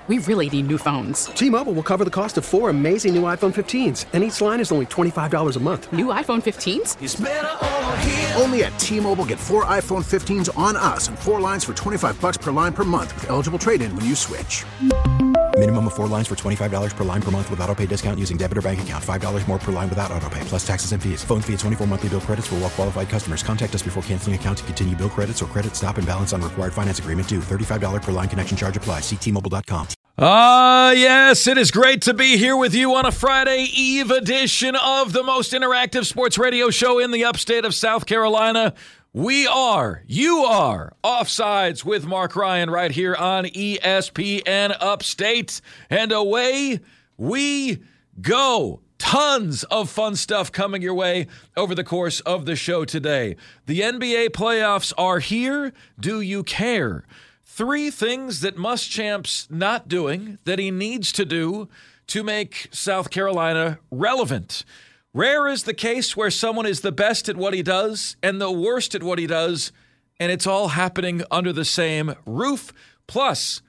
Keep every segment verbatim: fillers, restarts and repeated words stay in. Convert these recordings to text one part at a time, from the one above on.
We really need new phones. T-Mobile will cover the cost of four amazing new iPhone fifteens, and each line is only twenty-five dollars a month. New iPhone fifteens? It's better over here. Only at T-Mobile, get four iPhone fifteens on us and four lines for twenty-five dollars per line per month with eligible trade-in when you switch. Minimum of four lines for twenty-five dollars per line per month with autopay discount using debit or bank account. five dollars more per line without autopay, plus taxes and fees. Phone fee at twenty-four monthly bill credits for well-qualified customers. Contact us before canceling account to continue bill credits or credit stop and balance on required finance agreement due. thirty-five dollars per line connection charge applies. See T Mobile dot com. Ah, uh, yes, it is great to be here with you on a Friday Eve edition of the most interactive sports radio show in the upstate of South Carolina. We are, you are, Offsides with Mark Ryan right here on E S P N Upstate. And away we go. Tons of fun stuff coming your way over the course of the show today. The N B A playoffs are here. Do you care? Three things that Muschamp's not doing that he needs to do to make South Carolina relevant. Rare is the case where someone is the best at what he does and the worst at what he does, and it's all happening under the same roof. Plus,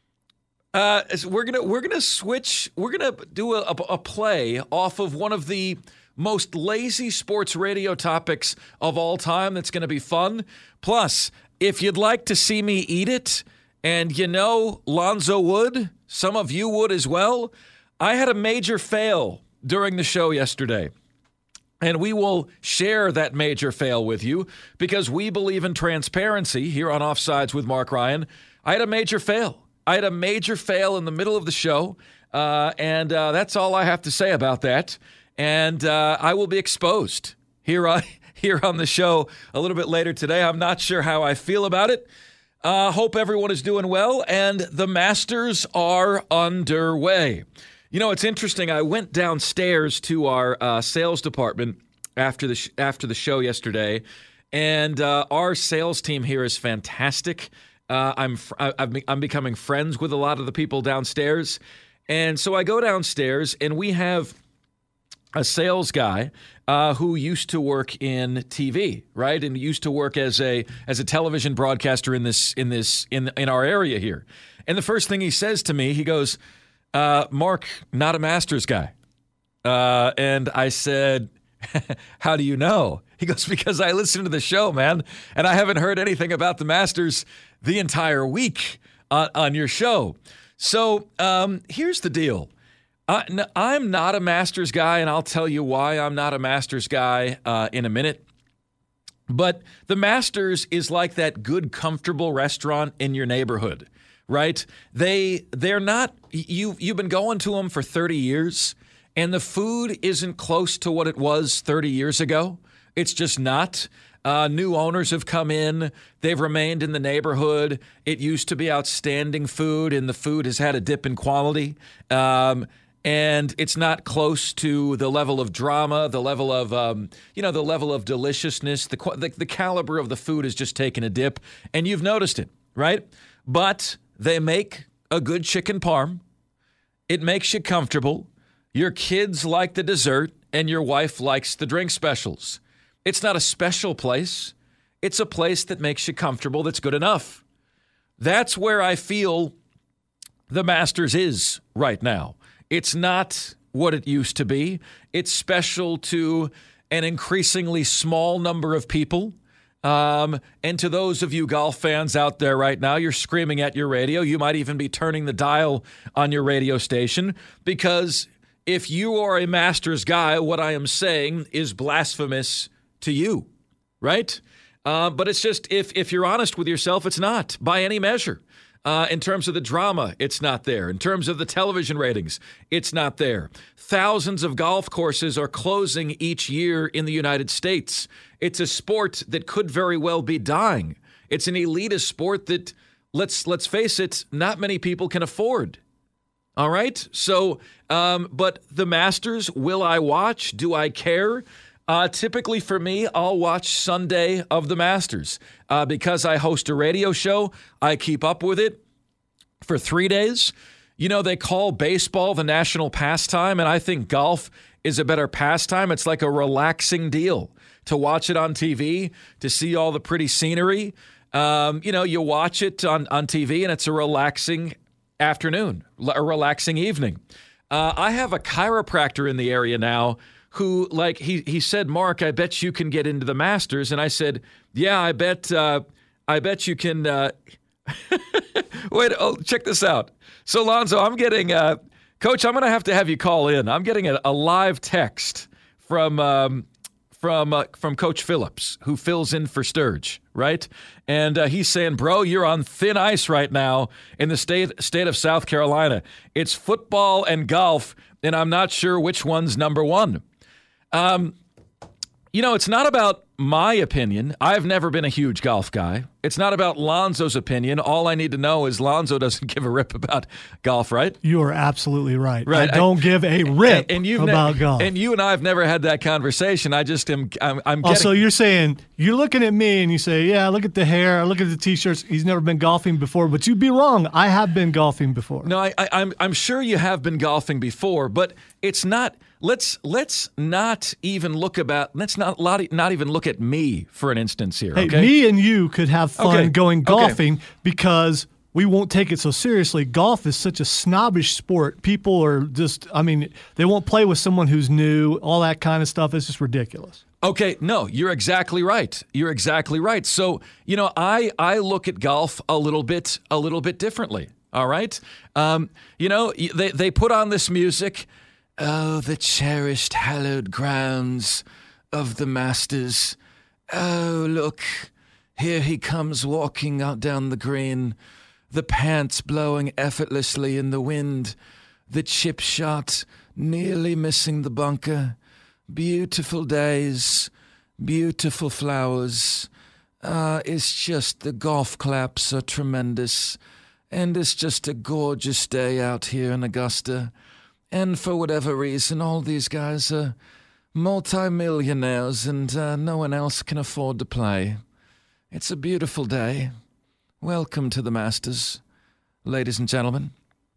uh, we're gonna we're gonna switch. We're gonna do a, a play off of one of the most lazy sports radio topics of all time. That's going to be fun. Plus, if you'd like to see me eat it, and you know Lonzo would, some of you would as well, I had a major fail during the show yesterday. And we will share that major fail with you because we believe in transparency here on Offsides with Mark Ryan. I had a major fail. I had a major fail in the middle of the show, uh, and uh, that's all I have to say about that. And uh, I will be exposed here on, here on the show a little bit later today. I'm not sure how I feel about it. Uh, hope everyone is doing well, and the Masters are underway. You know, it's interesting. I went downstairs to our uh, sales department after the sh- after the show yesterday, and uh, our sales team here is fantastic. Uh, I'm fr- I've be- I'm becoming friends with a lot of the people downstairs, and so I go downstairs, and we have a sales guy uh, who used to work in T V, right, and used to work as a as a television broadcaster in this in this in in our area here. And the first thing he says to me, he goes, Uh, Mark, not a Masters guy. Uh, and I said, how do you know? He goes, because I listen to the show, man, and I haven't heard anything about the Masters the entire week on, on your show. So um, here's the deal. I, n- I'm not a Masters guy, and I'll tell you why I'm not a Masters guy uh, in a minute. But the Masters is like that good, comfortable restaurant in your neighborhood. Right? They, they're not, you, you've been going to them for thirty years, and the food isn't close to what it was thirty years ago. It's just not. Uh, new owners have come in. They've remained in the neighborhood. It used to be outstanding food, and the food has had a dip in quality. Um, and it's not close to the level of drama, the level of, um, you know, the level of deliciousness. The, the, the caliber of the food has just taken a dip, and you've noticed it, right? But they make a good chicken parm. It makes you comfortable. Your kids like the dessert, and your wife likes the drink specials. It's not a special place. It's a place that makes you comfortable, that's good enough. That's where I feel the Masters is right now. It's not what it used to be. It's special to an increasingly small number of people. Um, and to those of you golf fans out there right now, you're screaming at your radio. You might even be turning the dial on your radio station, because if you are a Masters guy, what I am saying is blasphemous to you, right? Uh, but it's just, if if you're honest with yourself, it's not by any measure. Uh, in terms of the drama, it's not there. In terms of the television ratings, it's not there. Thousands of golf courses are closing each year in the United States. It's a sport that could very well be dying. It's an elitist sport that, let's let's face it, not many people can afford. All right? So, um, but the Masters, will I watch? Do I care? Uh, typically for me, I'll watch Sunday of the Masters. Uh, because I host a radio show, I keep up with it for three days. You know, they call baseball the national pastime, and I think golf is a better pastime. It's like a relaxing deal to watch it on T V, to see all the pretty scenery. Um, you know, you watch it on, on T V, and it's a relaxing afternoon, a relaxing evening. Uh, I have a chiropractor in the area now who, like, he he said, Mark, I bet you can get into the Masters. And I said, yeah, I bet uh, I bet you can. Uh... Wait, oh, check this out. So, Lonzo, I'm getting, uh, Coach, I'm going to have to have you call in. I'm getting a, a live text from um, from uh, from Coach Phillips, who fills in for Sturge, right? And uh, he's saying, bro, you're on thin ice right now in the state state of South Carolina. It's football and golf, and I'm not sure which one's number one. Um, you know, it's not about my opinion. I've never been a huge golf guy. It's not about Lonzo's opinion. All I need to know is Lonzo doesn't give a rip about golf, right? You are absolutely right. Right. I don't I, give a rip and, and about ne- golf. And you and I have never had that conversation. I just am. I'm. I'm getting- also, you're saying you're looking at me and you say, "Yeah, look at the hair, look at the t-shirts." He's never been golfing before, but you'd be wrong. I have been golfing before. No, I, I, I'm. I'm sure you have been golfing before, but it's not. Let's let's not even look about. Let's not not even look at me for an instance here. Hey, okay? me and you could have fun okay. going golfing okay. because we won't take it so seriously. Golf is such a snobbish sport. People are just. I mean, they won't play with someone who's new. All that kind of stuff is just ridiculous. Okay, no, you're exactly right. You're exactly right. So, you know, I I look at golf a little bit a little bit differently. All right, um, you know, they they put on this music. Oh, the cherished, hallowed grounds of the Masters. Oh, look, here he comes walking out down the green, the pants blowing effortlessly in the wind, the chip shot nearly missing the bunker. Beautiful days, beautiful flowers. Ah, uh, it's just the golf claps are tremendous, and it's just a gorgeous day out here in Augusta. And for whatever reason, all these guys are multi-millionaires and uh, no one else can afford to play. It's a beautiful day. Welcome to the Masters, ladies and gentlemen.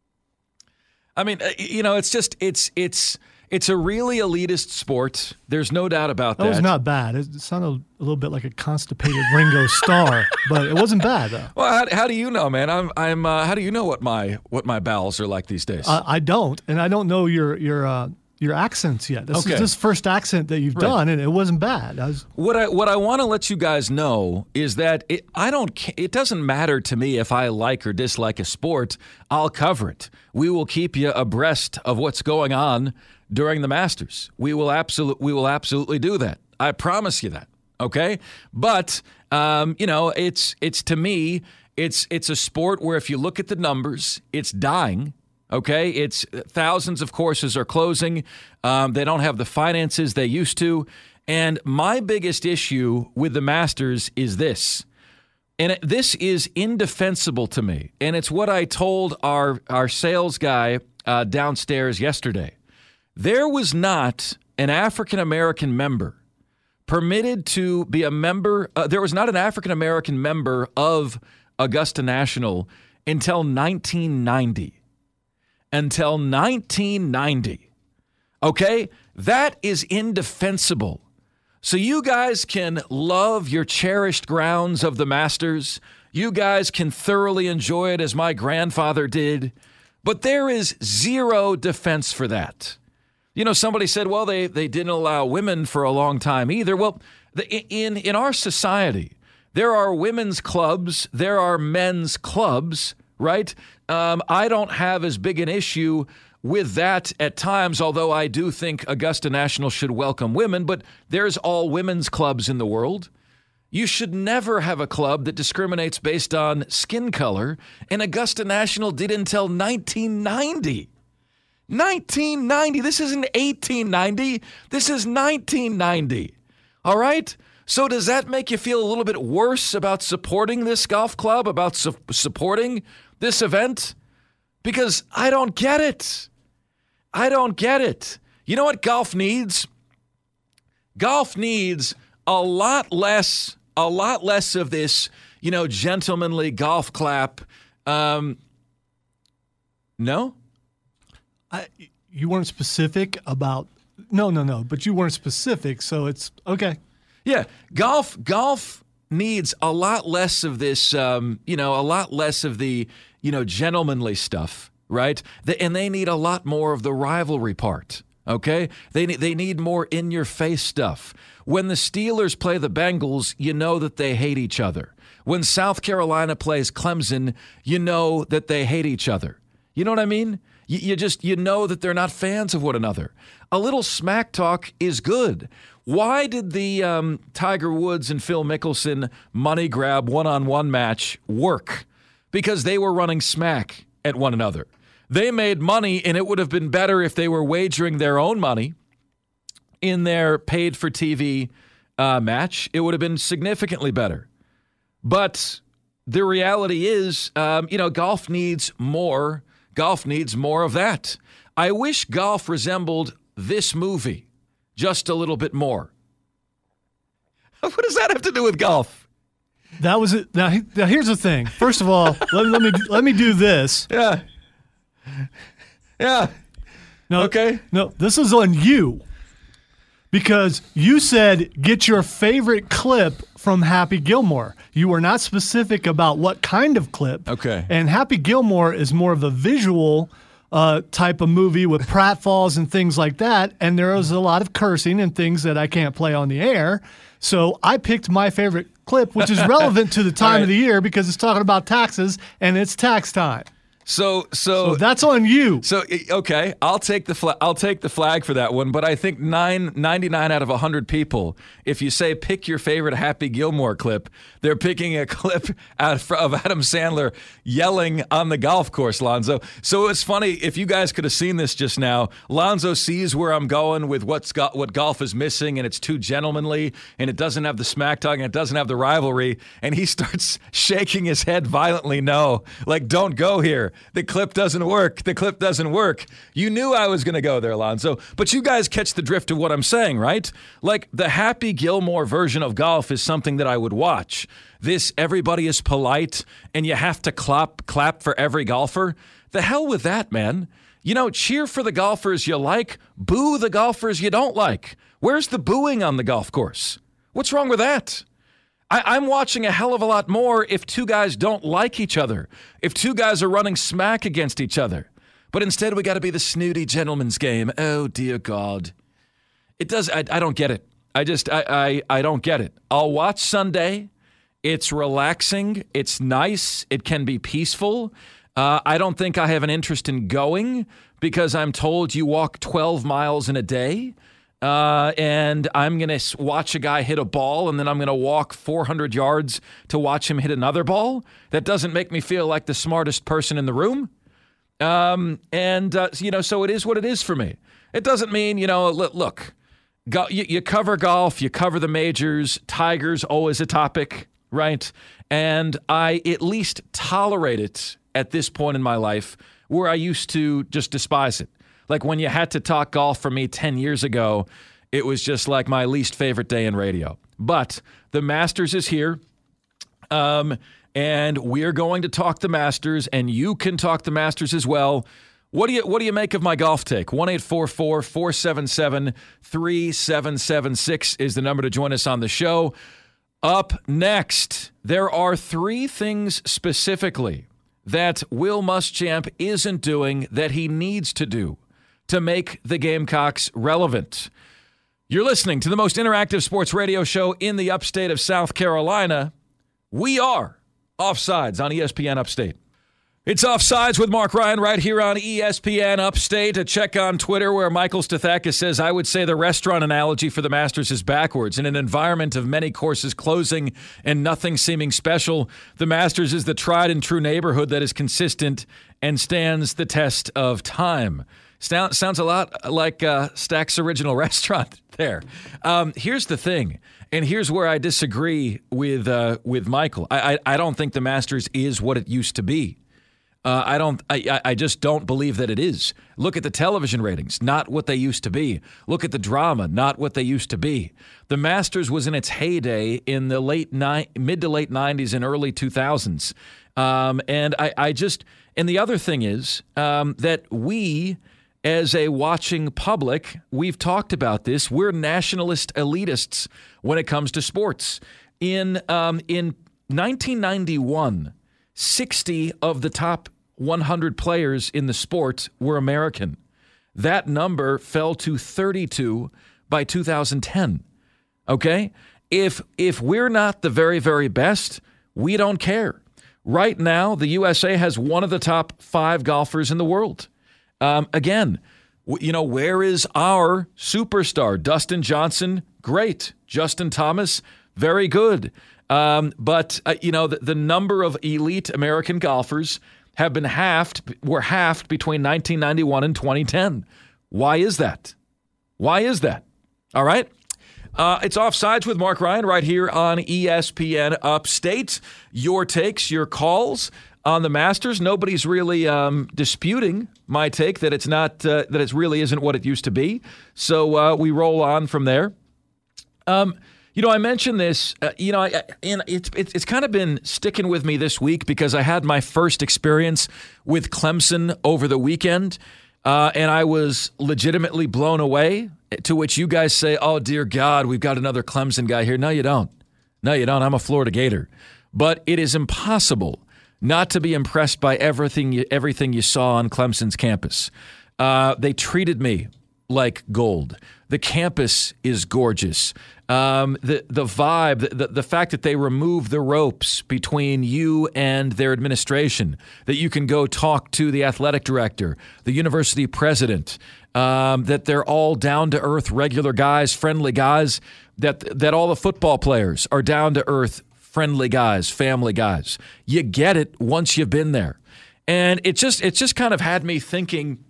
I mean, you know, it's just, it's, it's, it's a really elitist sport. There's no doubt about that. That was not bad. It sounded a little bit like a constipated Ringo Starr, but it wasn't bad though. Well, how, how do you know, man? I'm, I'm. Uh, how do you know what my what my bowels are like these days? Uh, I don't, and I don't know your your uh, your accents yet. This okay. is this first accent that you've right. done, and it wasn't bad. I was... What I what I want to let you guys know is that it, I don't. It doesn't matter to me if I like or dislike a sport. I'll cover it. We will keep you abreast of what's going on during the Masters. We will absolutely we will absolutely do that. I promise you that. Okay, but um, you know, it's it's to me, it's it's a sport where if you look at the numbers, it's dying. Okay, it's thousands of courses are closing. Um, they don't have the finances they used to. And my biggest issue with the Masters is this, and it, this is indefensible to me. And it's what I told our our sales guy uh, downstairs yesterday. There was not an African-American member permitted to be a member. Uh, there was not an African-American member of Augusta National until nineteen ninety. Until nineteen ninety. Okay? That is indefensible. So you guys can love your cherished grounds of the Masters. You guys can thoroughly enjoy it as my grandfather did. But there is zero defense for that. You know, somebody said, well, they, they didn't allow women for a long time either. Well, the, in, in our society, there are women's clubs, there are men's clubs, right? Um, I don't have as big an issue with that at times, although I do think Augusta National should welcome women, but there's all women's clubs in the world. You should never have a club that discriminates based on skin color, and Augusta National did until nineteen ninety. nineteen ninety. This isn't eighteen ninety. This is nineteen ninety. All right? So does that make you feel a little bit worse about supporting this golf club, about su- supporting this event? Because I don't get it. I don't get it. You know what golf needs? Golf needs a lot less, a lot less of this, you know, gentlemanly golf clap. Um, no? I, you weren't specific about no, no, no. But you weren't specific, so it's okay. Yeah, golf. Golf needs a lot less of this. Um, you know, a lot less of the you know, gentlemanly stuff, right? They, and they need a lot more of the rivalry part, okay? They, they need more in-your-face stuff. When the Steelers play the Bengals, you know that they hate each other. When South Carolina plays Clemson, you know that they hate each other. You know what I mean? You, you just, you know that they're not fans of one another. A little smack talk is good. Why did the um, Tiger Woods and Phil Mickelson money grab one-on-one match work? Because they were running smack at one another. They made money, and it would have been better if they were wagering their own money in their paid-for-T V uh, match. It would have been significantly better. But the reality is, um, you know, golf needs more. Golf needs more of that. I wish golf resembled this movie just a little bit more. What does that have to do with golf? That was it. Now, now here's the thing. First of all, let, let me let me do this. Yeah. Yeah. No, okay. No, this is on you. Because you said get your favorite clip from Happy Gilmore. You were not specific about what kind of clip. Okay. And Happy Gilmore is more of a visual uh, type of movie with pratfalls and things like that. And there is a lot of cursing and things that I can't play on the air. So I picked my favorite clip, which is relevant to the time right. of the year because it's talking about taxes and it's tax time. So, so, so that's on you. So, okay, I'll take the flag. I'll take the flag for that one. But I think nine, ninety-nine out of one hundred people, if you say pick your favorite Happy Gilmore clip, they're picking a clip out of Adam Sandler yelling on the golf course, Lonzo. So it's funny, if you guys could have seen this just now, Lonzo sees where I'm going with what's got, what golf is missing, and it's too gentlemanly, and it doesn't have the smack talk, and it doesn't have the rivalry, and he starts shaking his head violently no, like don't go here. The clip doesn't work. The clip doesn't work. You knew I was going to go there, Alonzo. But you guys catch the drift of what I'm saying, right? Like the Happy Gilmore version of golf is something that I would watch. This everybody is polite and you have to clap, clap for every golfer. The hell with that, man. You know, cheer for the golfers you like, boo the golfers you don't like. Where's the booing on the golf course? What's wrong with that? I, I'm watching a hell of a lot more if two guys don't like each other, if two guys are running smack against each other. But instead, we got to be the snooty gentleman's game. Oh, dear God. It does. I, I don't get it. I just, I, I, I don't get it. I'll watch Sunday. It's relaxing. It's nice. It can be peaceful. Uh, I don't think I have an interest in going because I'm told you walk twelve miles in a day. Uh, and I'm going to watch a guy hit a ball, and then I'm going to walk four hundred yards to watch him hit another ball. That doesn't make me feel like the smartest person in the room. Um, and, uh, you know, so it is what it is for me. It doesn't mean, you know, look, go, you, you cover golf, you cover the majors, Tiger's always a topic, right? And I at least tolerate it at this point in my life where I used to just despise it. Like when you had to talk golf for me ten years ago, it was just like my least favorite day in radio. But the Masters is here, um, and we're going to talk the Masters, and you can talk the Masters as well. What do you What do you make of my golf take? one eight four four, four seven seven, three seven seven six is the number to join us on the show. Up next, there are three things specifically that Will Muschamp isn't doing that he needs to do to make the Gamecocks relevant. You're listening to the most interactive sports radio show in the upstate of South Carolina. We are Offsides on E S P N Upstate. It's Offsides with Mark Ryan right here on E S P N Upstate. A check on Twitter where Michael Stathakis says, I would say the restaurant analogy for the Masters is backwards. In an environment of many courses closing and nothing seeming special, the Masters is the tried and true neighborhood that is consistent and stands the test of time. Sounds a lot like uh, Stack's original restaurant there. Um, here's the thing, and here's where I disagree with uh, with Michael. I, I I don't think the Masters is what it used to be. Uh, I don't. I I just don't believe that it is. Look at the television ratings, not what they used to be. Look at the drama, not what they used to be. The Masters was in its heyday in the late ni- mid to late nineties and early two thousands. Um, and I I just and the other thing is um, that we, as a watching public, we've talked about this. We're nationalist elitists when it comes to sports. In um, in nineteen ninety-one, sixty of the top one hundred players in the sport were American. That number fell to thirty-two by two thousand ten. Okay? If if we're not the very, very best, we don't care. Right now, the U S A has one of the top five golfers in the world. Um, again, w- you know, where is our superstar? Dustin Johnson, great. Justin Thomas, very good. Um, but, uh, you know, the, the number of elite American golfers have been halved, were halved between nineteen ninety-one and twenty ten. Why is that? Why is that? All right. Uh, it's Offsides with Mark Ryan right here on E S P N Upstate. Your takes, your calls on the Masters. Nobody's really um, disputing my take that it's not, uh, that it really isn't what it used to be. So uh, we roll on from there. Um, you know, I mentioned this, uh, you know, I, and it's, it's it's kind of been sticking with me this week because I had my first experience with Clemson over the weekend, uh, and I was legitimately blown away, to which you guys say, oh, dear God, we've got another Clemson guy here. No, you don't. No, you don't. I'm a Florida Gator. But it is impossible not to be impressed by everything you, everything you saw on Clemson's campus. Uh, they treated me like gold. The campus is gorgeous. Um, the the vibe, the, the the fact that they remove the ropes between you and their administration, that you can go talk to the athletic director, the university president, um, that they're all down-to-earth, regular guys, friendly guys, that that all the football players are down-to-earth, friendly guys, family guys. You get it once you've been there. And it just it just kind of had me thinking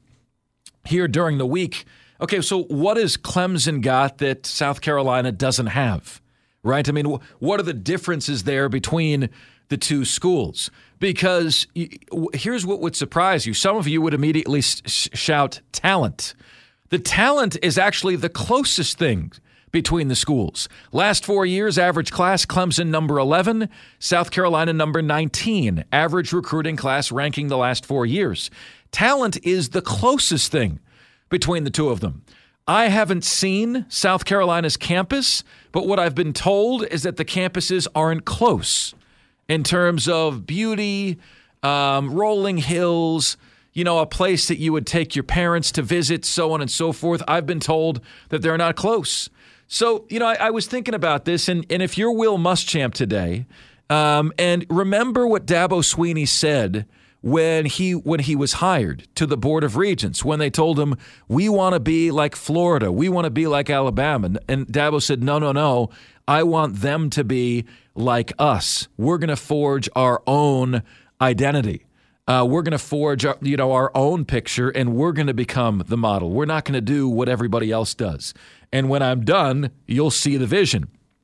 here during the week, okay, so what has Clemson got that South Carolina doesn't have, right? I mean, what are the differences there between the two schools? Because here's what would surprise you. Some of you would immediately shout talent. The talent is actually the closest thing between the schools. Last four years, average class, Clemson number eleven, South Carolina number nineteen. Average recruiting class ranking the last four years. Talent is the closest thing between the two of them. I haven't seen South Carolina's campus, but what I've been told is that the campuses aren't close in terms of beauty, um, rolling hills, you know, a place that you would take your parents to visit, so on and so forth. I've been told that they're not close. So, you know, I, I was thinking about this, and, and if you're Will Muschamp today, um, and remember what Dabo Swinney said when he when he was hired to the Board of Regents, when they told him, we want to be like Florida, we want to be like Alabama. And Dabo said, no, no, no, I want them to be like us. We're going to forge our own identity. Uh, we're going to forge our, you know, our own picture, and we're going to become the model. We're not going to do what everybody else does. And when I'm done, you'll see the vision.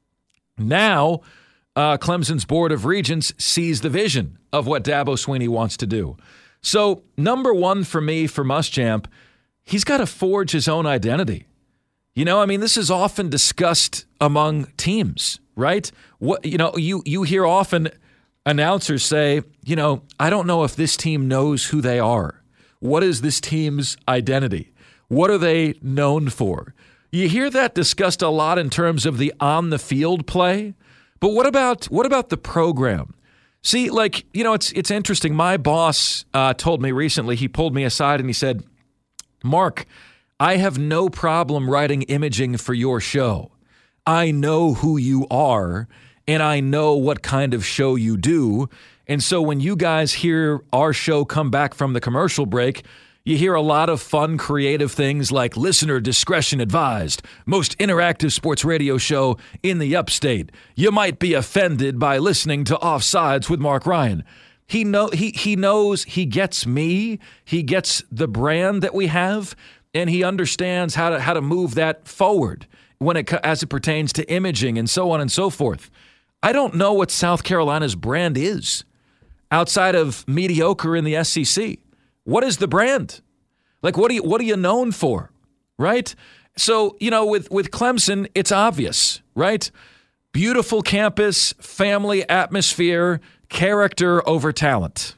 Now, Uh, Clemson's Board of Regents sees the vision of what Dabo Swinney wants to do. So, number one for me, for Muschamp, he's got to forge his own identity. You know, I mean, this is often discussed among teams, right? What you know, you you hear often announcers say, you know, I don't know if this team knows who they are. What is this team's identity? What are they known for? You hear that discussed a lot in terms of the on-the-field play. But what about what about the program? See, like, you know, it's it's interesting. My boss uh, told me recently, he pulled me aside and he said, Mark, I have no problem writing imaging for your show. I know who you are, and I know what kind of show you do. And so when you guys hear our show come back from the commercial break, you hear a lot of fun, creative things like listener discretion advised, most interactive sports radio show in the upstate. You might be offended by listening to Offsides with Mark Ryan. He know he he knows, he gets me, he gets the brand that we have, and he understands how to how to move that forward when it as it pertains to imaging and so on and so forth. I don't know what South Carolina's brand is outside of mediocre in the S E C. What is the brand? Like, what are you, what are you known for, right? So, you know, with, with Clemson, it's obvious, right? Beautiful campus, family atmosphere, character over talent.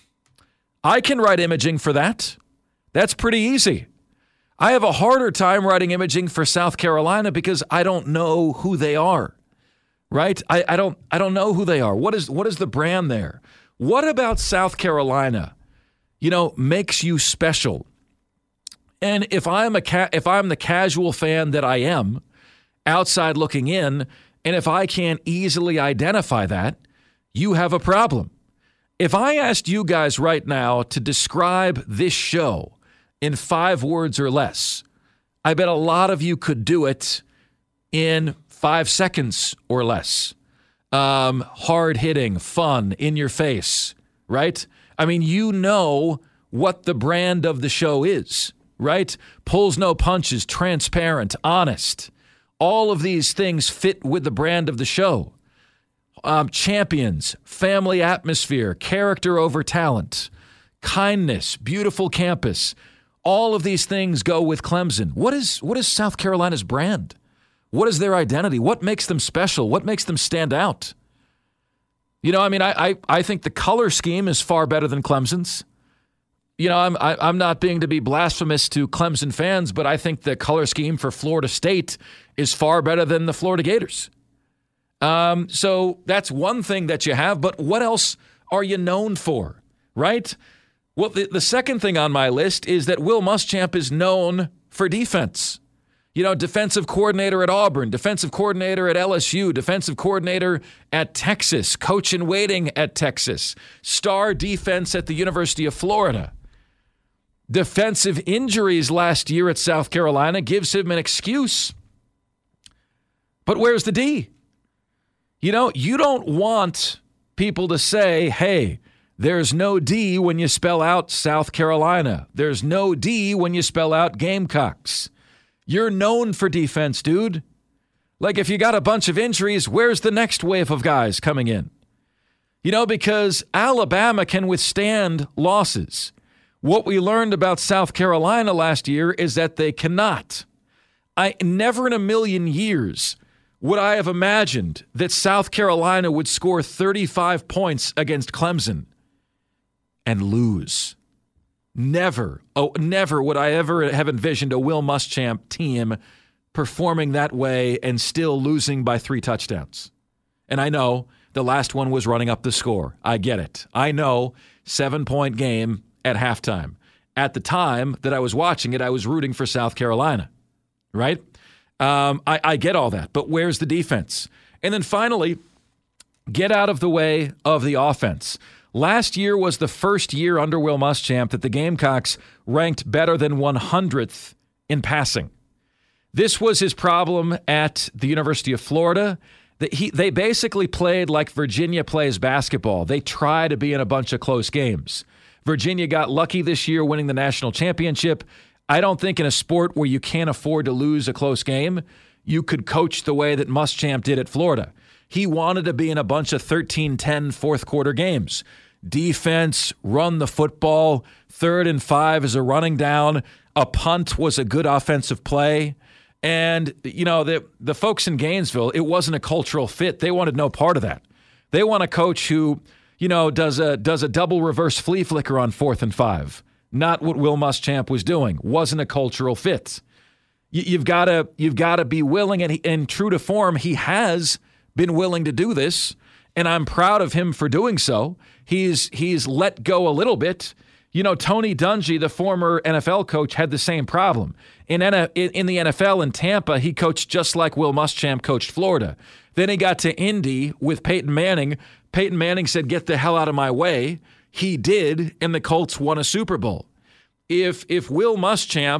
I can write imaging for that. That's pretty easy. I have a harder time writing imaging for South Carolina because I don't know who they are, right? I, I don't I don't know who they are. What is what is the brand there? What about South Carolina, you know, makes you special? And if I'm a ca- if I'm the casual fan that I am, outside looking in, and if I can't easily identify that, you have a problem. If I asked you guys right now to describe this show in five words or less, I bet a lot of you could do it in five seconds or less. Um, hard-hitting, fun, in your face, right? I mean, you know what the brand of the show is, right? Pulls no punches, transparent, honest. All of these things fit with the brand of the show. Um, champions, family atmosphere, character over talent, kindness, beautiful campus. All of these things go with Clemson. What is what is South Carolina's brand? What is their identity? What makes them special? What makes them stand out? You know, I mean, I I, I think the color scheme is far better than Clemson's. You know, I'm I, I'm not being to be blasphemous to Clemson fans, but I think the color scheme for Florida State is far better than the Florida Gators. Um, so that's one thing that you have, but what else are you known for, right? Well, the, the second thing on my list is that Will Muschamp is known for defense. You know, defensive coordinator at Auburn, defensive coordinator at L S U, defensive coordinator at Texas, coach in waiting at Texas, star defense at the University of Florida. Defensive injuries last year at South Carolina gives him an excuse. But where's the D? You know, you don't want people to say, hey, there's no D when you spell out South Carolina. There's no D when you spell out Gamecocks. You're known for defense, dude. Like, if you got a bunch of injuries, where's the next wave of guys coming in? You know, because Alabama can withstand losses. What we learned about South Carolina last year is that they cannot. I never in a million years would I have imagined that South Carolina would score thirty-five points against Clemson and lose. Never, oh, never would I ever have envisioned a Will Muschamp team performing that way and still losing by three touchdowns. And I know the last one was running up the score. I get it. I know, seven-point game at halftime. At the time that I was watching it, I was rooting for South Carolina, right? Um, I, I get all that, but where's the defense? And then finally, get out of the way of the offense. Last year was the first year under Will Muschamp that the Gamecocks ranked better than one hundredth in passing. This was his problem at the University of Florida. He, they basically played like Virginia plays basketball. They try to be in a bunch of close games. Virginia got lucky this year winning the national championship. I don't think in a sport where you can't afford to lose a close game, you could coach the way that Muschamp did at Florida. He wanted to be in a bunch of thirteen ten fourth quarter games. Defense, run the football, third and five is a running down. A punt was a good offensive play. And, you know, the, the folks in Gainesville, it wasn't a cultural fit. They wanted no part of that. They want a coach who, you know, does a does a double reverse flea flicker on fourth and five. Not what Will Muschamp was doing. Wasn't a cultural fit. You, you've got to you've got to be willing, and, he, and true to form, he has been willing to do this, and I'm proud of him for doing so. He's he's let go a little bit. You know, Tony Dungy, the former N F L coach, had the same problem. In, in the N F L in Tampa, he coached just like Will Muschamp coached Florida. Then he got to Indy with Peyton Manning. Peyton Manning said, get the hell out of my way. He did, and the Colts won a Super Bowl. If if Will Muschamp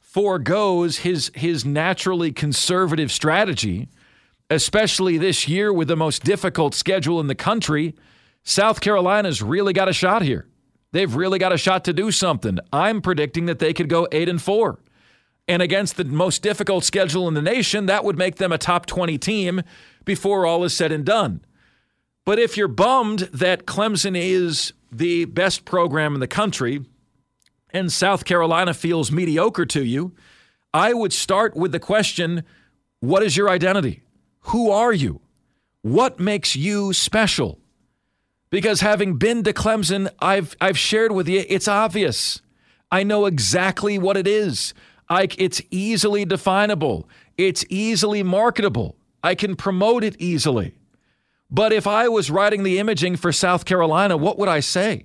forgoes his his naturally conservative strategy, especially this year with the most difficult schedule in the country, South Carolina's really got a shot here. They've really got a shot to do something. I'm predicting that they could go eight and four. And against the most difficult schedule in the nation, that would make them a top twenty team before all is said and done. But if you're bummed that Clemson is the best program in the country and South Carolina feels mediocre to you, I would start with the question, what is your identity? Who are you? What makes you special? Because having been to Clemson, I've I've shared with you, it's obvious. I know exactly what it is. I, it's easily definable. It's easily marketable. I can promote it easily. But if I was writing the imaging for South Carolina, what would I say?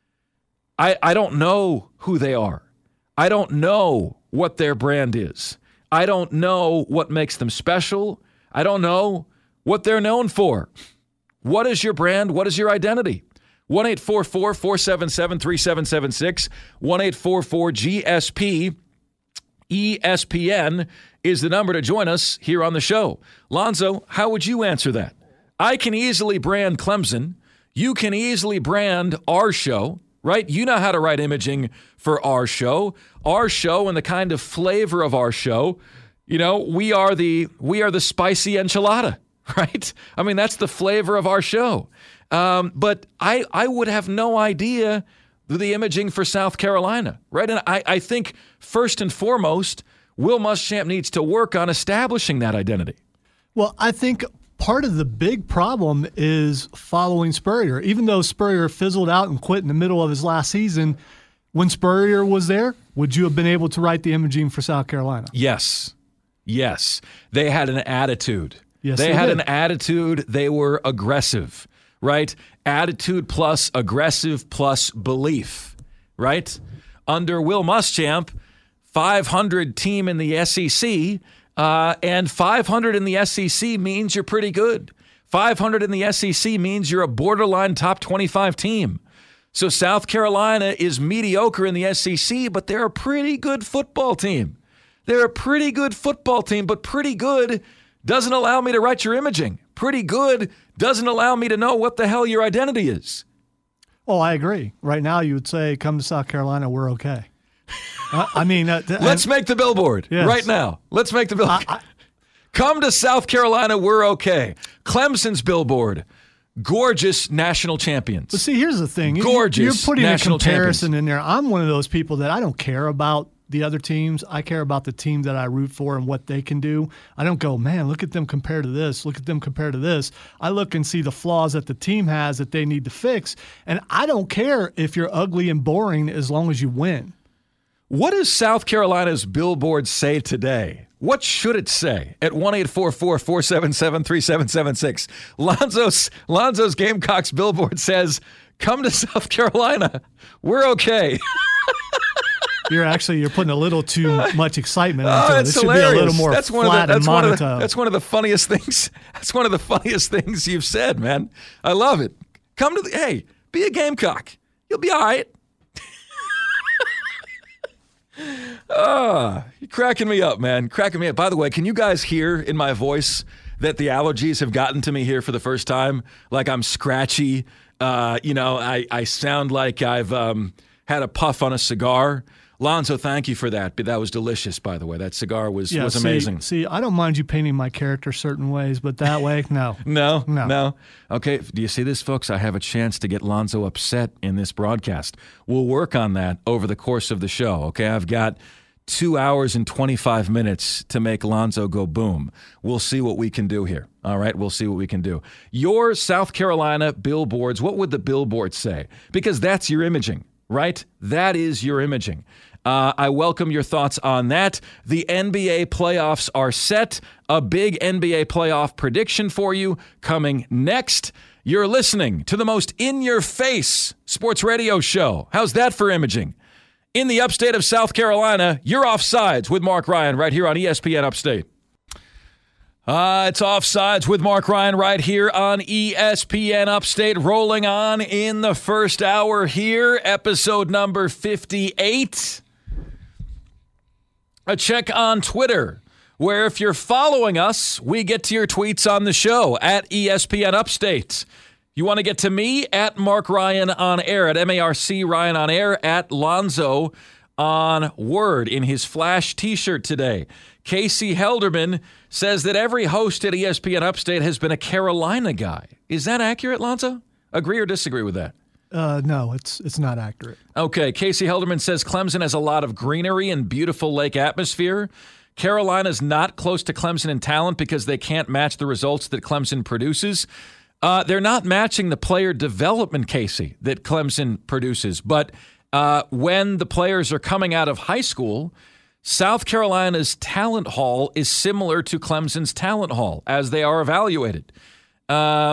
I, I don't know who they are. I don't know what their brand is. I don't know what makes them special. I don't know what they're known for. What is your brand? What is your identity? one eight four four, four seven seven, three seven seven six, one eight four four G S P E S P N is the number to join us here on the show. Lonzo, how would you answer that? I can easily brand Clemson. You can easily brand our show, right? You know how to write imaging for our show. Our show and the kind of flavor of our show, you know, we are the we are the spicy enchilada, right? I mean, that's the flavor of our show. Um, but I, I would have no idea the imaging for South Carolina, right? And I, I think first and foremost, Will Muschamp needs to work on establishing that identity. Well, I think part of the big problem is following Spurrier. Even though Spurrier fizzled out and quit in the middle of his last season, when Spurrier was there, would you have been able to write the imaging for South Carolina? Yes. Yes. They had an attitude. Yes, they, they had did. an attitude. They were aggressive, right? Attitude plus aggressive plus belief, right? Under Will Muschamp, five hundred team in the S E C, uh, and five hundred in the S E C means you're pretty good. five hundred in the S E C means you're a borderline top twenty-five team. So South Carolina is mediocre in the S E C, but they're a pretty good football team. They're a pretty good football team, but pretty good doesn't allow me to write your imaging. Pretty good doesn't allow me to know what the hell your identity is. Oh, I agree. Right now, you would say, come to South Carolina, we're okay. uh, I mean, uh, th- let's make the billboard yes. right now. Let's make the billboard. I, I, come to South Carolina, we're okay. Clemson's billboard. Gorgeous national champions. But see, here's the thing. Gorgeous You're putting national a comparison champions. in there. I'm one of those people that I don't care about the other teams. I care about the team that I root for and what they can do. I don't go, man, look at them compared to this. Look at them compared to this. I look and see the flaws that the team has that they need to fix. And I don't care if you're ugly and boring as long as you win. What does South Carolina's billboard say today? What should it say at one eight four four, four seven seven, three seven seven six? Lonzo's, Lonzo's Gamecocks billboard says, come to South Carolina. We're okay. You're actually you're putting a little too much excitement into oh, it. It's it should hilarious. be a little more that's one flat of the, that's and one monotone. Of the, that's one of the funniest things. That's one of the funniest things you've said, man. I love it. Come to the hey, be a Gamecock. You'll be all right. Ah, you're cracking me up, man. Cracking me up. By the way, can you guys hear in my voice that the allergies have gotten to me here for the first time? Like I'm scratchy. Uh, you know, I, I sound like I've um, had a puff on a cigar. Lonzo, thank you for that. But that was delicious, by the way. That cigar was, yeah, was see, amazing. See, I don't mind you painting my character certain ways, but that way, no. no, no, no. Okay, do you see this, folks? I have a chance to get Lonzo upset in this broadcast. We'll work on that over the course of the show, okay? I've got two hours and twenty-five minutes to make Lonzo go boom. We'll see what we can do here, all right? We'll see what we can do. Your South Carolina billboards, what would the billboard say? Because that's your imaging, right? That is your imaging. Uh, I welcome your thoughts on that. The N B A playoffs are set. A big N B A playoff prediction for you coming next. You're listening to the most in-your-face sports radio show. How's that for imaging? In the upstate of South Carolina, you're Offsides with Mark Ryan right here on E S P N Upstate. Uh, it's Offsides with Mark Ryan right here on E S P N Upstate, rolling on in the first hour here, episode number fifty-eight. A check on Twitter, where if you're following us, we get to your tweets on the show at E S P N Upstate. You want to get to me at Mark Ryan on air, at M A R C Ryan on air, at Lonzo on Word in his Flash t-shirt today. Casey Helderman says that every host at E S P N Upstate has been a Carolina guy. Is that accurate, Lonzo? Agree or disagree with that? Uh, no, it's it's not accurate. Okay, Casey Helderman says Clemson has a lot of greenery and beautiful lake atmosphere. Carolina's not close to Clemson in talent because they can't match the results that Clemson produces. Uh, they're not matching the player development, Casey, that Clemson produces. But uh, when the players are coming out of high school, South Carolina's talent hall is similar to Clemson's talent hall as they are evaluated. Um,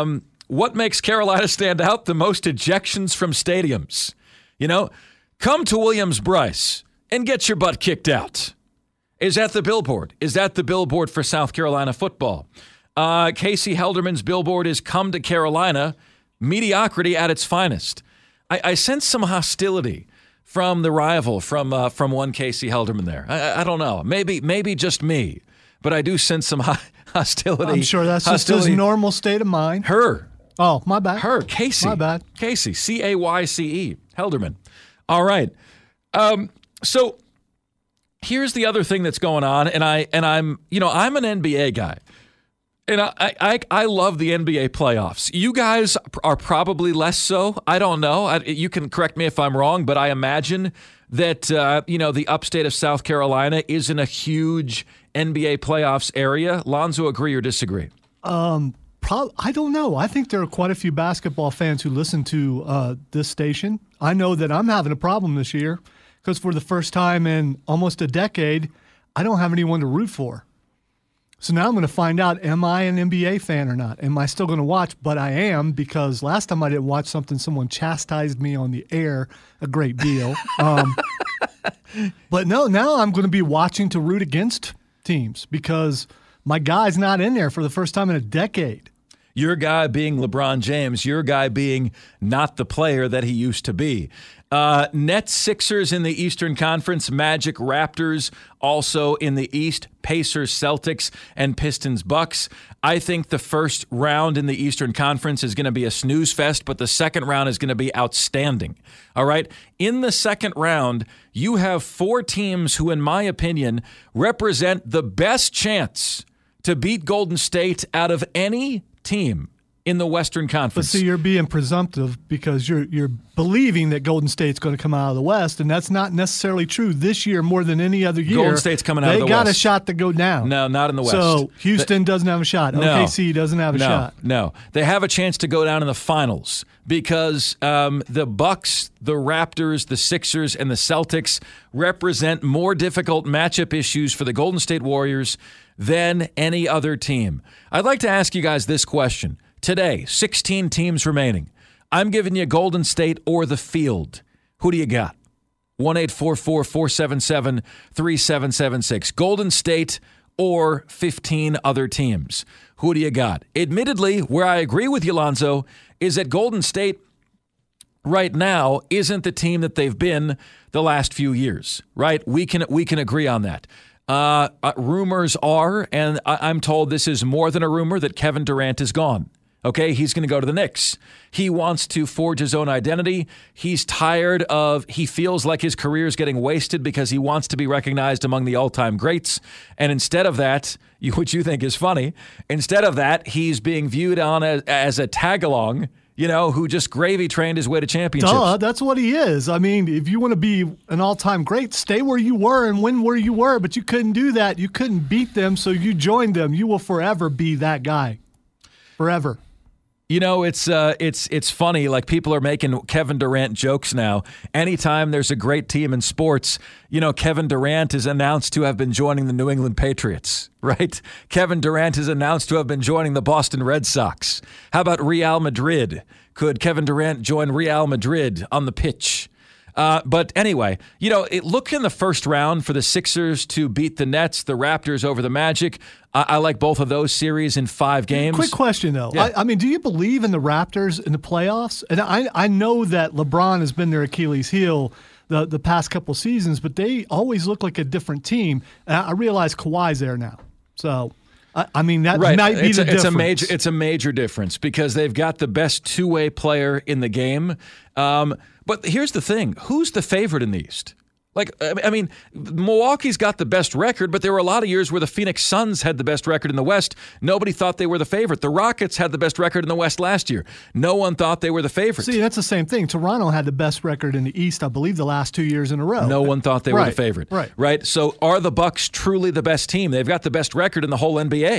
what makes Carolina stand out? The most ejections from stadiums. You know, come to Williams-Brice and get your butt kicked out. Is that the billboard? Is that the billboard for South Carolina football? Uh, Casey Helderman's billboard is come to Carolina, mediocrity at its finest. I, I sense some hostility from the rival, from uh, from one Casey Helderman there. I, I don't know. Maybe maybe just me, but I do sense some ho- hostility. I'm sure that's hostility. just his normal state of mind. Her. Oh, my bad. Her, Casey. My bad. Casey, C A Y C E, Helderman. All right. Um, so here's the other thing that's going on, and I and I'm you know I'm an N B A guy. And I, I I love the N B A playoffs. You guys are probably less so. I don't know. I, you can correct me if I'm wrong, but I imagine that uh, you know the upstate of South Carolina isn't a huge N B A playoffs area. Lonzo, agree or disagree? Um, pro- I don't know. I think there are quite a few basketball fans who listen to uh, this station. I know that I'm having a problem this year because for the first time in almost a decade, I don't have anyone to root for. So now I'm going to find out, am I an N B A fan or not? Am I still going to watch? But I am, because last time I didn't watch something, someone chastised me on the air a great deal. Um, but no, now I'm going to be watching to root against teams because my guy's not in there for the first time in a decade. Your guy being LeBron James, your guy being not the player that he used to be. Uh, Nets, Sixers in the Eastern Conference, Magic, Raptors also in the East, Pacers, Celtics, and Pistons, Bucks. I think the first round in the Eastern Conference is going to be a snooze fest, but the second round is going to be outstanding. All right? In the second round, you have four teams who, in my opinion, represent the best chance to beat Golden State out of any team in the Western But Conference. see, you're being presumptive because you're you're believing that Golden State's going to come out of the West, and that's not necessarily true this year more than any other year. Golden State's coming out of the They got West. a shot to go down. No, not in the West. So Houston doesn't have a shot. No. O K C doesn't have a no, shot. No, they have a chance to go down in the finals because um, the Bucks, the Raptors, the Sixers, and the Celtics represent more difficult matchup issues for the Golden State Warriors than any other team. I'd like to ask you guys this question. Today, sixteen teams remaining. I'm giving you Golden State or the field. Who do you got? one eight four four, four seven seven, three seven seven six. Golden State or fifteen other teams. Who do you got? Admittedly, where I agree with you, Lonzo, is that Golden State right now isn't the team that they've been the last few years, right? We can we can agree on that. Uh, uh, rumors are, and I, I'm told this is more than a rumor, that Kevin Durant is gone. Okay, he's going to go to the Knicks. He wants to forge his own identity. He's tired of, he feels like his career is getting wasted because he wants to be recognized among the all-time greats. And instead of that, you, which you think is funny, instead of that, he's being viewed on as, as a tag-along, you know, who just gravy trained his way to championships. Duh, that's what he is. I mean, if you want to be an all-time great, stay where you were and win where you were, but you couldn't do that. You couldn't beat them, so you joined them. You will forever be that guy. Forever. You know, it's uh, it's it's funny. Like, people are making Kevin Durant jokes now. Anytime there's a great team in sports, you know, Kevin Durant is announced to have been joining the New England Patriots, right? Kevin Durant is announced to have been joining the Boston Red Sox. How about Real Madrid? Could Kevin Durant join Real Madrid on the pitch? Uh, but anyway, you know, it, look in the first round for the Sixers to beat the Nets, the Raptors over the Magic. I, I like both of those series in five games. Quick question, though. Yeah. I, I mean, do you believe in the Raptors in the playoffs? And I, I know that LeBron has been their Achilles heel the, the past couple seasons, but they always look like a different team. And I, I realize Kawhi's there now. So, I, I mean, that right. might be it's the a, difference. It's a major, it's a major difference because they've got the best two-way player in the game. Um, but here's the thing. Who's the favorite in the East? Like, I mean, Milwaukee's got the best record, but there were a lot of years where the Phoenix Suns had the best record in the West. Nobody thought they were the favorite. The Rockets had the best record in the West last year. No one thought they were the favorite. See, that's the same thing. Toronto had the best record in the East, I believe, the last two years in a row. No one thought they right. were the favorite. Right. Right. So are the Bucks truly the best team? They've got the best record in the whole N B A.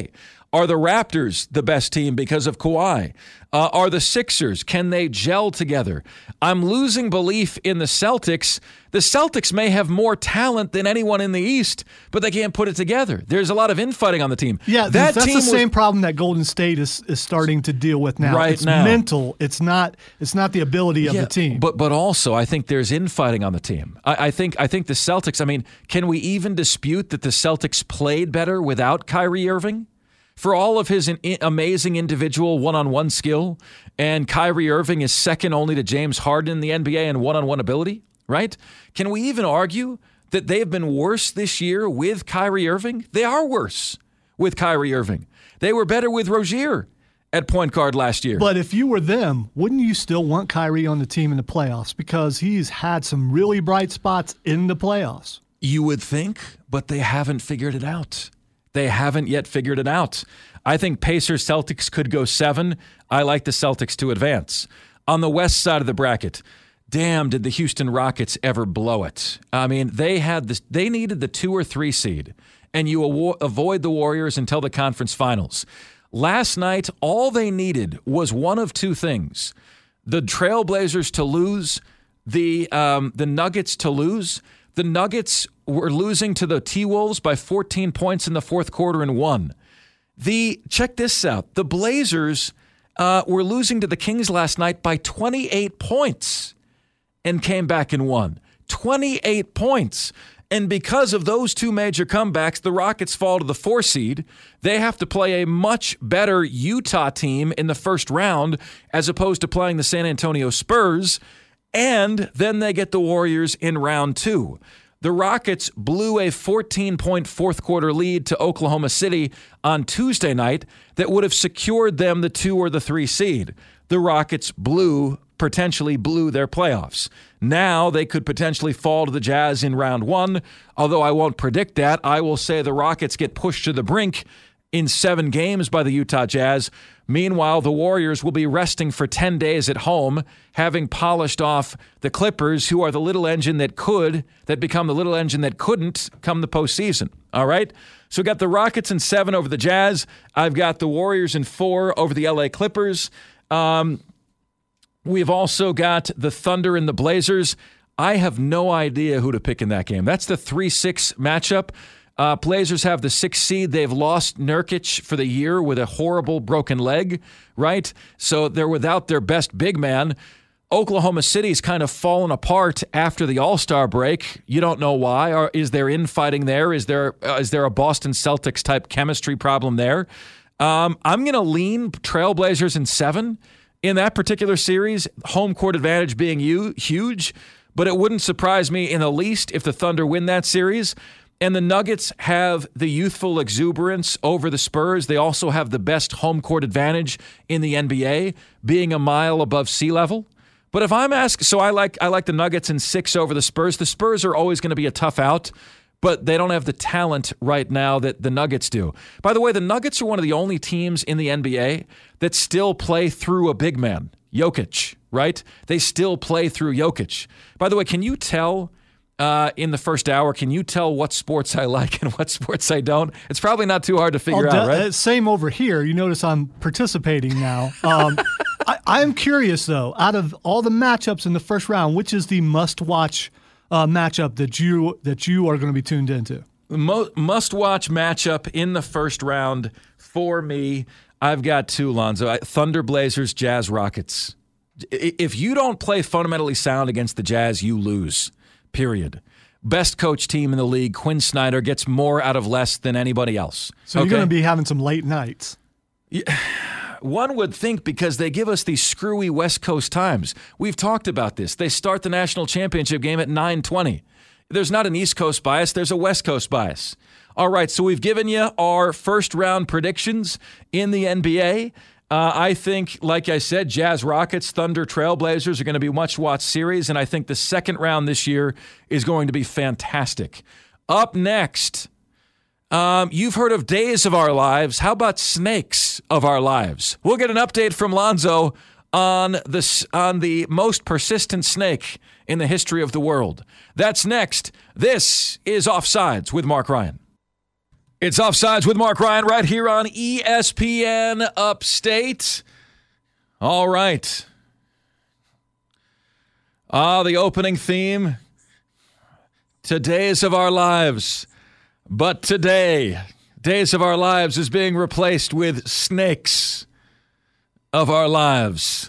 Are the Raptors the best team because of Kawhi? Uh, are the Sixers? Can they gel together? I'm losing belief in the Celtics. The Celtics may have more talent than anyone in the East, but they can't put it together. There's a lot of infighting on the team. Yeah, that that's team the same was, problem that Golden State is, is starting to deal with now. Right it's now. mental. It's not. It's not the ability of yeah, the team. But but also, I think there's infighting on the team. I, I think I think the Celtics. I mean, can we even dispute that the Celtics played better without Kyrie Irving? For all of his in- amazing individual one-on-one skill, and Kyrie Irving is second only to James Harden in the N B A in one-on-one ability, right? Can we even argue that they've been worse this year with Kyrie Irving? They are worse with Kyrie Irving. They were better with Rozier at point guard last year. But if you were them, wouldn't you still want Kyrie on the team in the playoffs? Because he's had some really bright spots in the playoffs. You would think, but they haven't figured it out. They haven't yet figured it out. I think Pacers Celtics could go seven. I like the Celtics to advance. On the west side of the bracket, damn, did the Houston Rockets ever blow it? I mean, they had this. They needed the two or three seed, and you avo- avoid the Warriors until the conference finals. Last night, all they needed was one of two things: the Trailblazers to lose, the um, the Nuggets to lose. The Nuggets were losing to the T-Wolves by fourteen points in the fourth quarter and won. The check this out. The Blazers uh, were losing to the Kings last night by twenty-eight points and came back and won. twenty-eight points. And because of those two major comebacks, the Rockets fall to the four seed. They have to play a much better Utah team in the first round as opposed to playing the San Antonio Spurs. And then they get the Warriors in round two. The Rockets blew a fourteen-point fourth-quarter lead to Oklahoma City on Tuesday night that would have secured them the two or the three seed. The Rockets blew, potentially blew their playoffs. Now they could potentially fall to the Jazz in round one, although I won't predict that. I will say the Rockets get pushed to the brink in seven games by the Utah Jazz. Meanwhile, the Warriors will be resting for ten days at home, having polished off the Clippers, who are the little engine that could, that become the little engine that couldn't come the postseason. All right? So we got the Rockets in seven over the Jazz. I've got the Warriors in four over the L A Clippers. Um, we've also got the Thunder and the Blazers. I have no idea who to pick in that game. That's the three six matchup. Uh, Blazers have the sixth seed. They've lost Nurkic for the year with a horrible broken leg, right? So they're without their best big man. Oklahoma City's kind of fallen apart after the All-Star break. You don't know why. Or is there infighting there? Is there uh, is there a Boston Celtics type chemistry problem there? Um, I'm going to lean Trailblazers in seven in that particular series. Home court advantage being you, huge, but it wouldn't surprise me in the least if the Thunder win that series. And the Nuggets have the youthful exuberance over the Spurs. They also have the best home court advantage in the N B A, being a mile above sea level. But if I'm asked, so I like I like the Nuggets in six over the Spurs. The Spurs are always going to be a tough out, but they don't have the talent right now that the Nuggets do. By the way, the Nuggets are one of the only teams in the N B A that still play through a big man, Jokic, right? They still play through Jokic. By the way, can you tell... Uh, in the first hour, can you tell what sports I like and what sports I don't? It's probably not too hard to figure oh, out, right? Uh, same over here. You notice I'm participating now. Um, I, I'm curious, though, out of all the matchups in the first round, which is the must-watch uh, matchup that you that you are going to be tuned into? Mo- must-watch matchup in the first round for me, I've got two, Lonzo. Thunder Blazers, Jazz Rockets. If you don't play fundamentally sound against the Jazz, you lose. Period. Best coach team in the league, Quinn Snyder, gets more out of less than anybody else. So okay? You're going to be having some late nights. Yeah, one would think, because they give us these screwy West Coast times. We've talked about this. They start the national championship game at nine twenty. There's not an East Coast bias. There's a West Coast bias. All right, so we've given you our first round predictions in the N B A. Uh, I think, like I said, Jazz Rockets, Thunder Trailblazers are going to be much-watched series, and I think the second round this year is going to be fantastic. Up next, um, you've heard of Days of Our Lives. How about Snakes of Our Lives? We'll get an update from Lonzo on the, on the most persistent snake in the history of the world. That's next. This is Offsides with Mark Ryan. It's Offsides with Mark Ryan right here on E S P N Upstate. All right. Ah, the opening theme. Days of Our Lives. But today, Days of Our Lives is being replaced with Snakes of Our Lives.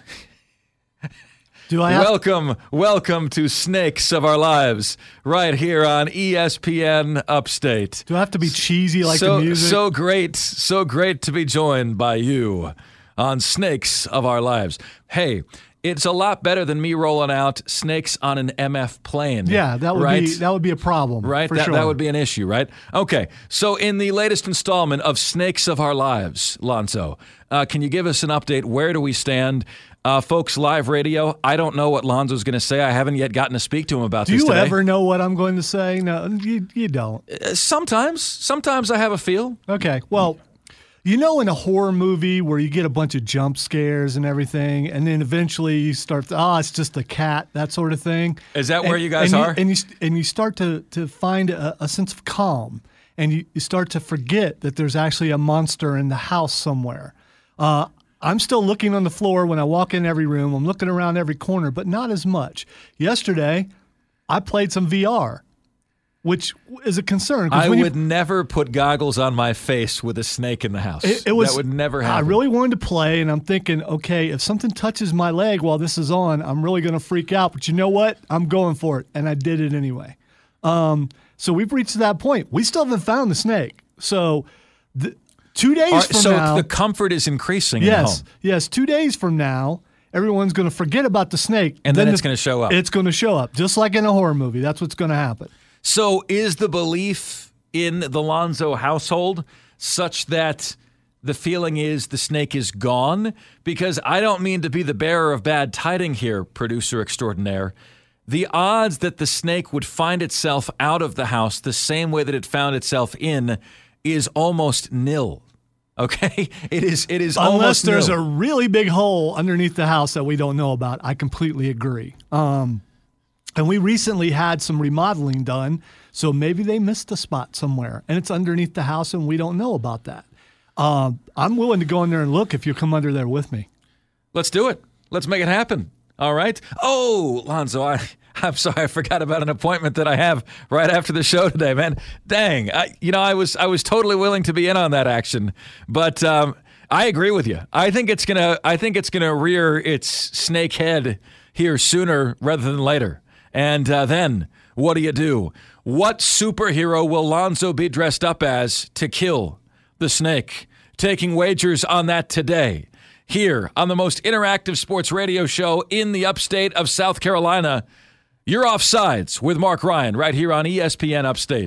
Do I have welcome, welcome to Snakes of Our Lives, right here on E S P N Upstate. Do I have to be cheesy like so, the music? So great, so great to be joined by you on Snakes of Our Lives. Hey, it's a lot better than me rolling out Snakes on an M F plane. Yeah, that would right? be that would be a problem, right? For that, sure. that would be an issue, right? Okay, so in the latest installment of Snakes of Our Lives, Lonzo, uh, can you give us an update? Where do we stand? Uh, folks, live radio, I don't know what Lonzo's going to say. I haven't yet gotten to speak to him about Do this you today. ever know what I'm going to say? No, you, you don't. Uh, sometimes. Sometimes I have a feel. Okay, well, you know in a horror movie where you get a bunch of jump scares and everything, and then eventually you start to, oh, it's just a cat, that sort of thing. Is that and, where you guys and are? You, and, you, and you start to, to find a, a sense of calm, and you, you start to forget that there's actually a monster in the house somewhere. Uh, I'm still looking on the floor when I walk in every room. I'm looking around every corner, but not as much. Yesterday, I played some V R, which is a concern. I when would you, never put goggles on my face with a snake in the house. It, it was, that would never happen. I really wanted to play, and I'm thinking, okay, if something touches my leg while this is on, I'm really going to freak out. But you know what? I'm going for it, and I did it anyway. Um, so we've reached that point. We still haven't found the snake. So the, two days Right, from so now, the comfort is increasing in the yes, home. yes, two days from now, everyone's going to forget about the snake, And then the- it's gonna show up. It's going to show up, just like in a horror movie. That's what's going to happen. So is the belief in the Lonzo household such that the feeling is the snake is gone? Because I don't mean to be the bearer of bad tidings here, producer extraordinaire. The odds that the snake would find itself out of the house the same way that it found itself in is almost nil. Okay? It is It is Unless almost there's nil. a really big hole underneath the house that we don't know about. I completely agree. Um, and we recently had some remodeling done, so maybe they missed a spot somewhere, and it's underneath the house, and we don't know about that. Um, I'm willing to go in there and look if you come under there with me. Let's do it. Let's make it happen. All right? Oh, Lonzo, I... I'm sorry, I forgot about an appointment that I have right after the show today, man. Dang, I, you know, I was I was totally willing to be in on that action, but um, I agree with you. I think it's gonna I think it's gonna rear its snake head here sooner rather than later. And uh, then what do you do? What superhero will Lonzo be dressed up as to kill the snake? Taking wagers on that today, here on the most interactive sports radio show in the upstate of South Carolina. You're Offsides with Mark Ryan right here on E S P N Upstate.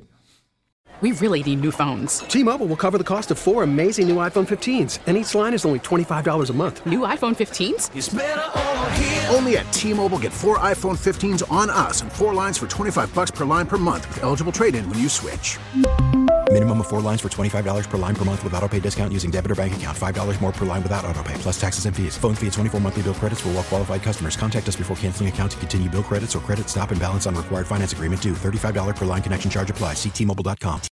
We really need new phones. T-Mobile will cover the cost of four amazing new iPhone fifteens, and each line is only twenty-five dollars a month. New iPhone fifteens? It's better over here. Only at T-Mobile, get four iPhone fifteens on us and four lines for twenty-five bucks per line per month with eligible trade-in when you switch. Minimum of four lines for twenty-five dollars per line per month with autopay discount using debit or bank account. five dollars more per line without autopay, plus taxes and fees. Phone fee at twenty-four monthly bill credits for well-qualified customers. Contact us before canceling account to continue bill credits or credit stop and balance on required finance agreement due. thirty-five dollars per line connection charge applies. See T Mobile dot com.